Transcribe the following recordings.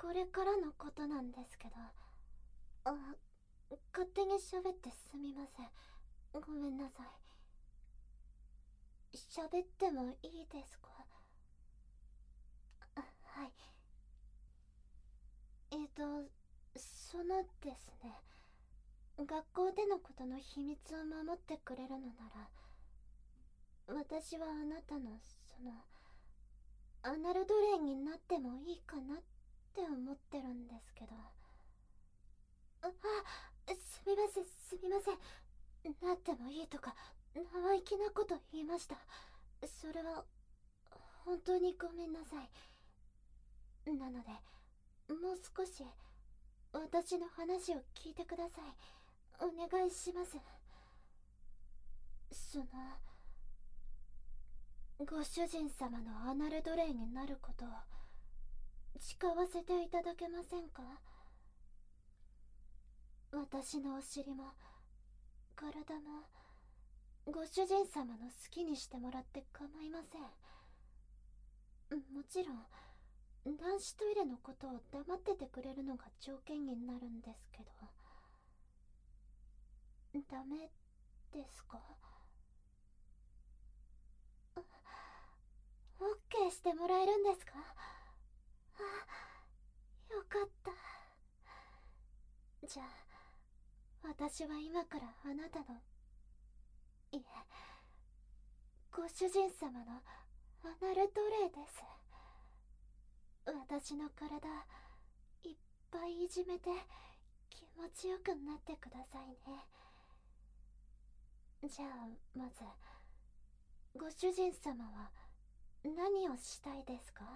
これからのことなんですけど、勝手に喋ってすみません。ごめんなさい。喋ってもいいですか？はい。そのですね、学校でのことの秘密を守ってくれるのなら、私はあなたのアナルドレインになってもいいかなって思ってるんですけど。すみません、すみません。なってもいいとか生意気なこと言いました。それは本当にごめんなさい。なのでもう少し私の話を聞いてください。お願いします。ご主人様のアナルドレイになることを誓わせていただけませんか？私のお尻も体もご主人様の好きにしてもらって構いません。もちろん男子トイレのことを黙っててくれるのが条件になるんですけど。ダメですか？オッケーしてもらえるんですか？よかった。じゃあ私は今からあなたの、いえ、ご主人様のアナルトレイです。私の体いっぱいいじめて気持ちよくなってくださいね。じゃあまずご主人様は何をしたいですか？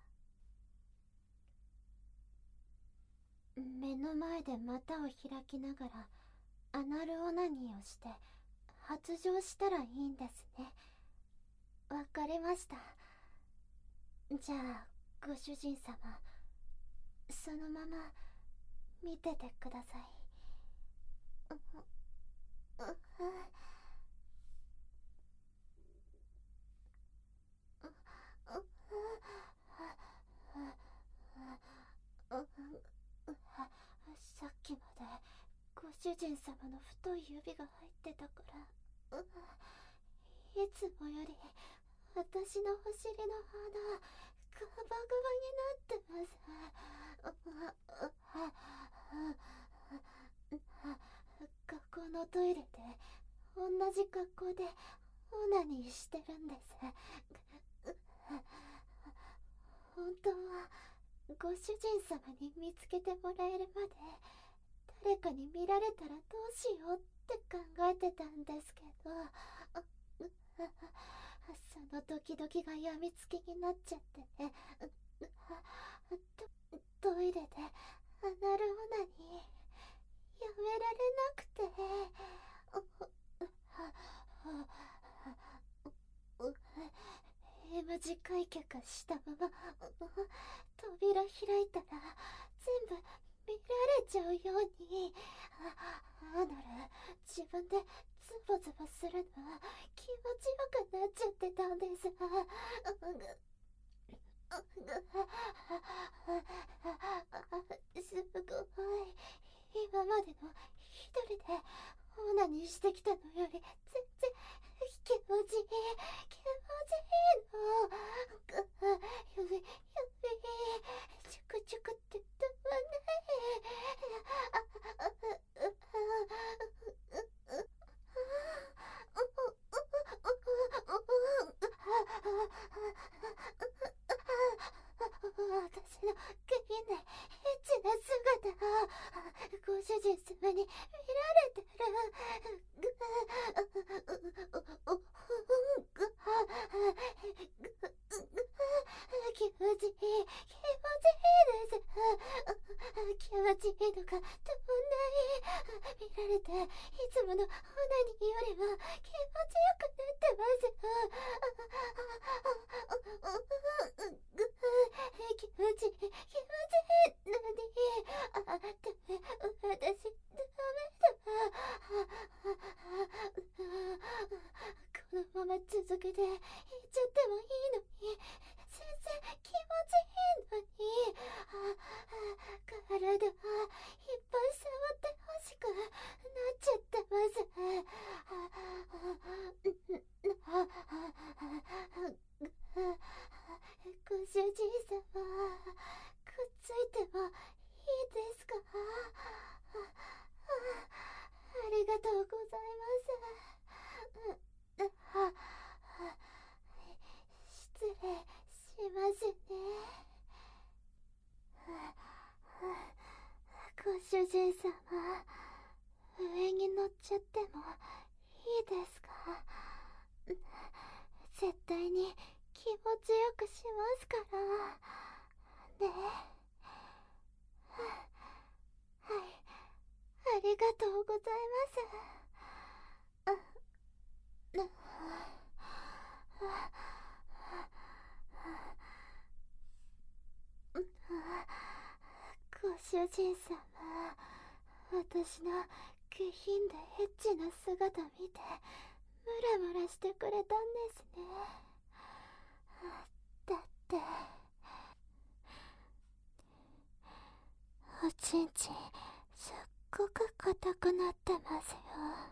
目の前で股を開きながらアナルオナニーをして発情したらいいんですね。わかりました。じゃあご主人様、そのまま見ててください。さっきまでご主人様の太い指が入ってたから、いつもより私のお尻の肌ガバガバになってます。学校のトイレで同じ格好でオナニーしてるんです。本当はご主人様に見つけてもらえるまで誰かに見られたらどうしようって考えてたんですけど、そのドキドキがやみつきになっちゃってね。トイレでアナルオナニーやめられなくて。M 字開脚したまま扉開いたら全部見られちゃうように。アナル自分でズボズボするの気持ちよくなっちゃってたんです。すごい。今までの一人でオナニーしてきたのより全然気持ちいい、気持ちいいの。指チュクチュクってたま私の下品でエッチな姿ご主人様に見られてる。気持ちいい、気持ちいいです。気持ちいいのがたまんない。見られていつものオナニーよりも気持ちよくなってます。気持ちいい、気持ちいいのに。ダメ、私ダメだ。このまま続けていっちゃってもいいのに。全然気持ちいいのに。 人様、くっついてもいいですか？ありがとうございます。失礼しますね。ご主人様、上に乗っちゃってもいいですか？絶対に気持ちよくしますからね。はい、ありがとうございます。ご主人様、私の下品でエッチな姿見てムラムラしてくれたんですね。だっておちんちんすっごく硬くなってますよ。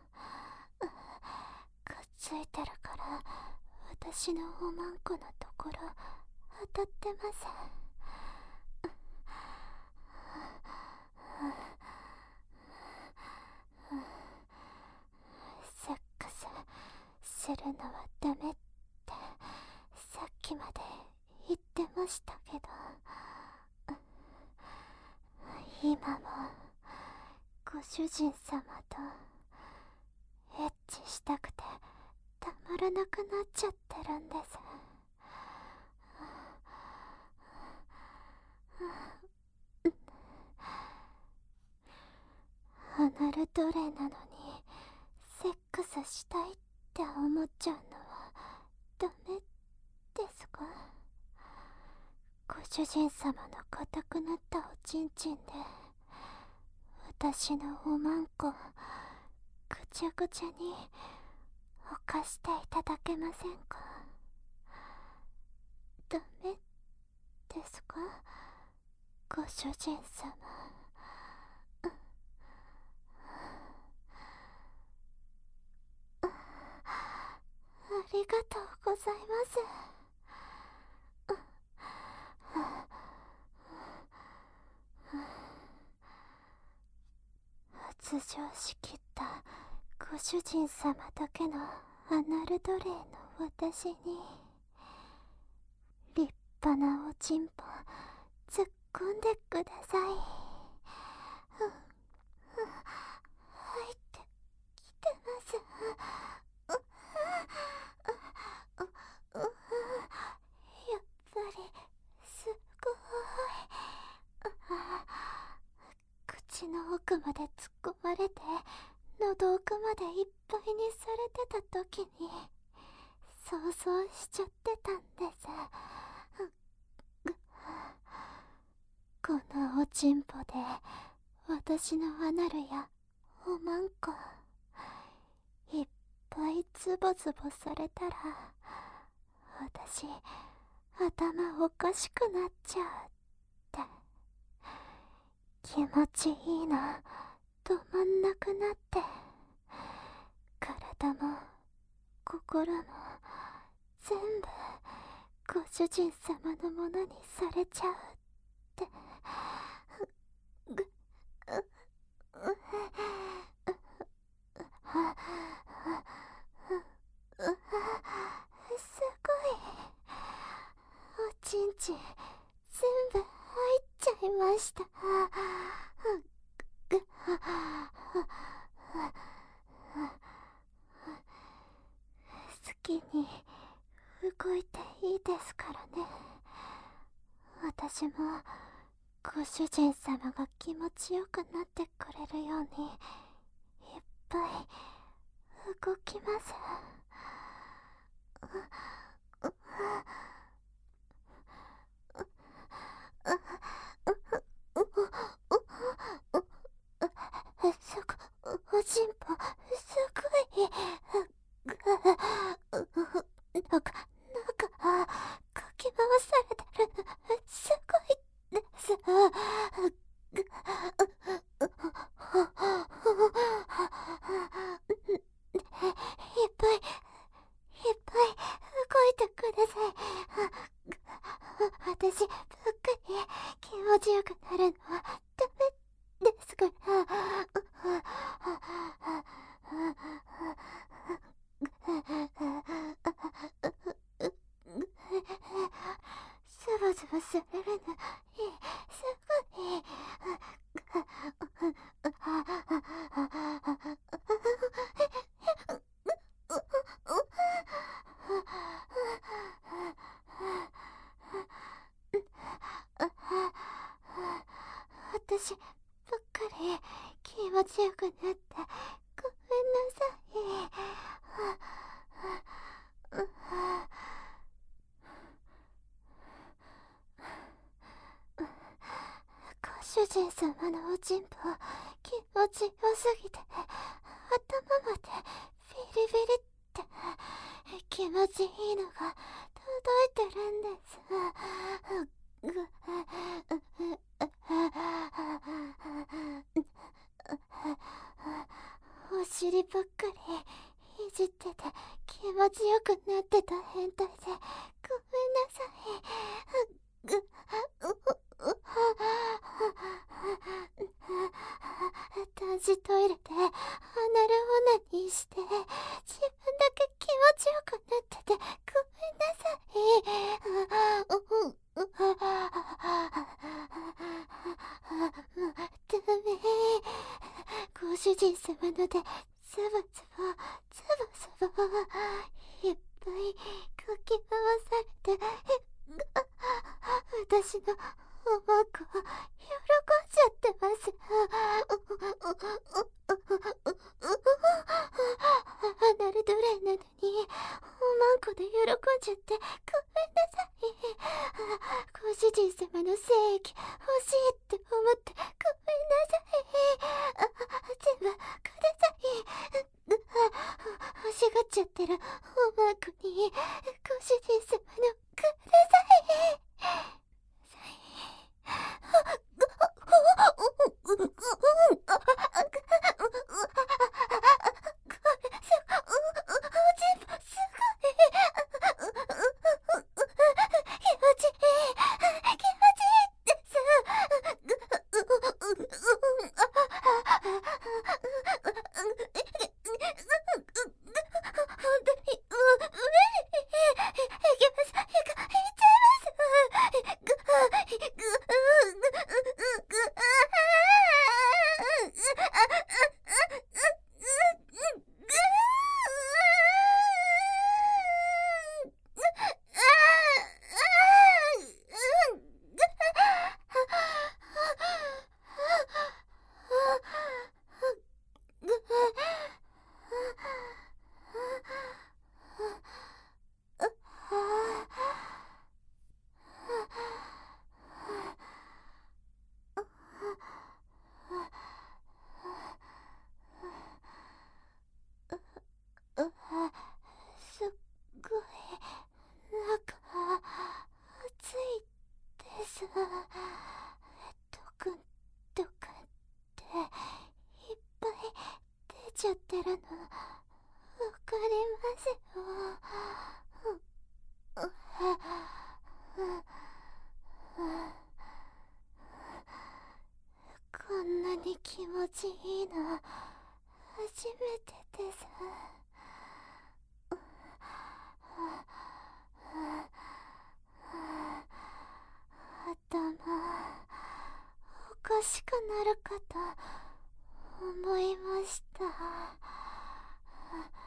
くっついてるから私のおまんこのところ当たってます。セックスするのはダメってさっきまで言ってましたけど、今もご主人様とエッチしたくてたまらなくなっちゃってるんです。アナル奴隷なのにセックスしたいって思っちゃうのはダメですか？ご主人様の硬くなったおちんちんで私のおまんこぐちゃぐちゃに犯していただけませんか？ダメですか？ご主人様。ありがとうございます。発情しきったご主人様だけのアナル奴隷の私に立派なおちんぽ突っ込んでください。入ってきてます。やっぱりすごい。口の奥まで突っ込まれて喉奥までいっぱいにされてた時に想像しちゃってたんです。このおちんぽで私のアナルやおまんこいっぱいズボズボされたら私頭おかしくなっちゃうって気持ちいいの止まんなくなって体も心も全部ご主人様のものにされちゃうってすごい。おちんちん全部入っちゃいました。好きに動いていいですからね。私もご主人様が気持ちよくなってくれるようにいっぱい動きます。おちんぽすごい。なんかかき回されてる。すごいです。いっぱい動いてください。 私ばっかり気持ちよくなるのはダメですから。サバサバされるのすごい。私ばっかり気持ちよくなってごめんなさい。ご主人様のおちんぽ気持ちよすぎて頭までビリビリって気持ちいいのが届いてるんです。お尻ばっかりいじってて気持ちよくなってた変態でごめんなさい。男子トイレでアナルオナニーして自分だけ気持ちよくなっててごめんなさい。ダメ。ご主人様のでサバサバサバサバいっぱいかき回されて私のおまこ喜んじゃってます。アナルドレイなのにおまんこで喜んじゃってごめんなさい。ご主人様の精液欲しいって思ってごめんなさい。全部ください。欲しがっちゃってるおまんこにご主人様のください。すっごい中暑いです。ドクンドクンっていっぱい出ちゃってるのわかりますよ。こんなに気持ちいいの初めてです。頭おかしくなるかと思いました。